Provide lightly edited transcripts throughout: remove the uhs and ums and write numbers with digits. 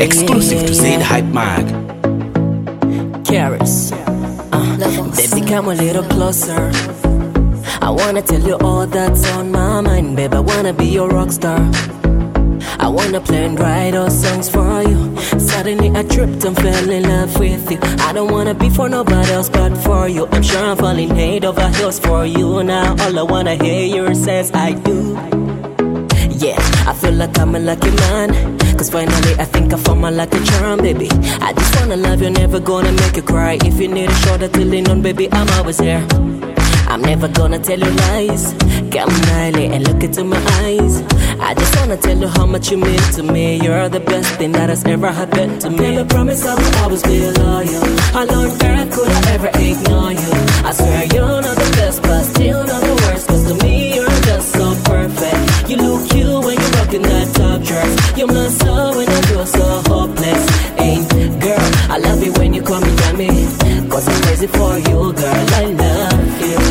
Exclusive to Zaid Hype Mag. Carrots. Baby, come a little closer. I wanna tell you all that's on my mind, babe. I wanna be your rock star. I wanna play and write all songs for you. Suddenly I tripped and fell in love with you. I don't wanna be for nobody else but for you. I'm sure I'm falling head over heels for you now. All I wanna hear you says I do. Yeah, I feel like I'm a lucky man, cause finally I think I found my lucky charm, baby. I just wanna love you, never gonna make you cry. If you need a shoulder to lean on, baby, I'm always here. I'm never gonna tell you lies. Come nightly and look into my eyes. I just wanna tell you how much you mean to me. You're the best thing that has ever happened to me. I promise I will always be loyal. Alone, girl, could I ever ignore you? I swear you're not the best, but still not the worst. Cause to me, you're just so perfect. You look cute when you're rocking that top dress. You're my soul when I feel so hopeless. Ain't girl, I love it when you call me dummy. Cause I'm crazy for you, girl, I love you.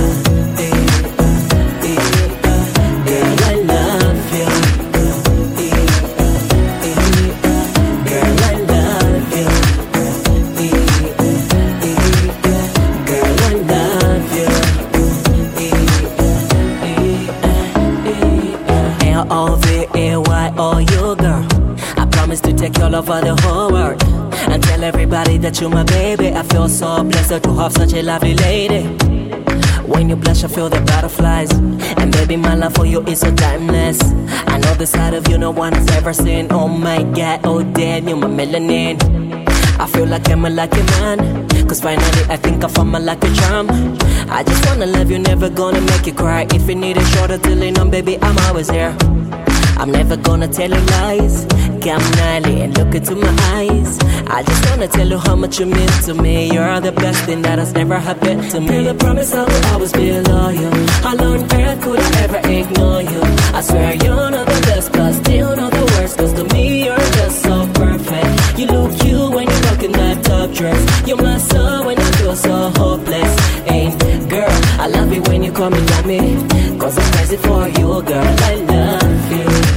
L-O-V-A-Y-O-U, girl. I promise to take you all over the whole world and tell everybody that you're my baby. I feel so blessed to have such a lovely lady. When you blush, I feel the butterflies. And baby, my love for you is so timeless. I know the side of you no one has ever seen. Oh my God, oh damn, you're my melanin. I feel like I'm a lucky man, cause finally I think I found my lucky charm. I just wanna love you, never gonna make you cry. If you need a shoulder to lean on, baby, I'm always here. I'm never gonna tell you lies. Come nightly and look into my eyes. I just wanna tell you how much you mean to me. You're the best thing that has ever happened to me. Girl, I promise I will always be loyal. Alone, girl, could I ever ignore you? I swear you're not the best, but still not the worst. Cause to me, you're just so perfect. You look cute when you're rocking that top dress. You're my soul when I feel so hopeless. Ain't girl, I love it when you call me dummy. Cause I'm crazy for you, girl, I love you.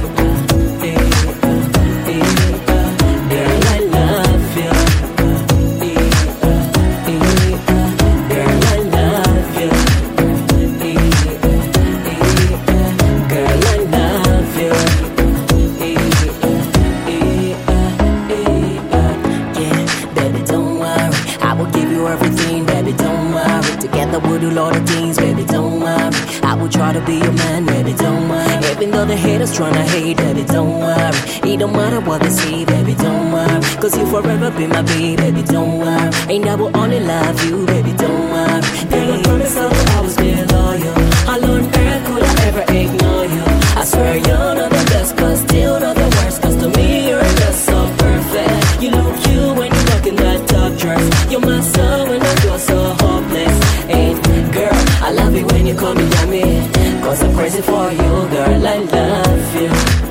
Everything, baby, don't worry. Together we'll do a lot of things, baby, don't worry. I will try to be your man, baby, don't worry. Even though the haters tryna hate, baby, don't worry. It don't matter what they say, baby, don't worry. Cause you forever be my baby, don't worry. And I will only love you, baby, don't worry. Girl, I promise I will always be loyal. Alone, girl, could I ever ignore you? I swear you're not the best, but still not the worst. Cause to me, you're just so perfect. You look cute when you're rocking that top dress. You're my soul when I feel so hopeless. Ain't girl, I love it when you call me dummy. Cause I'm crazy for you, girl, I love you.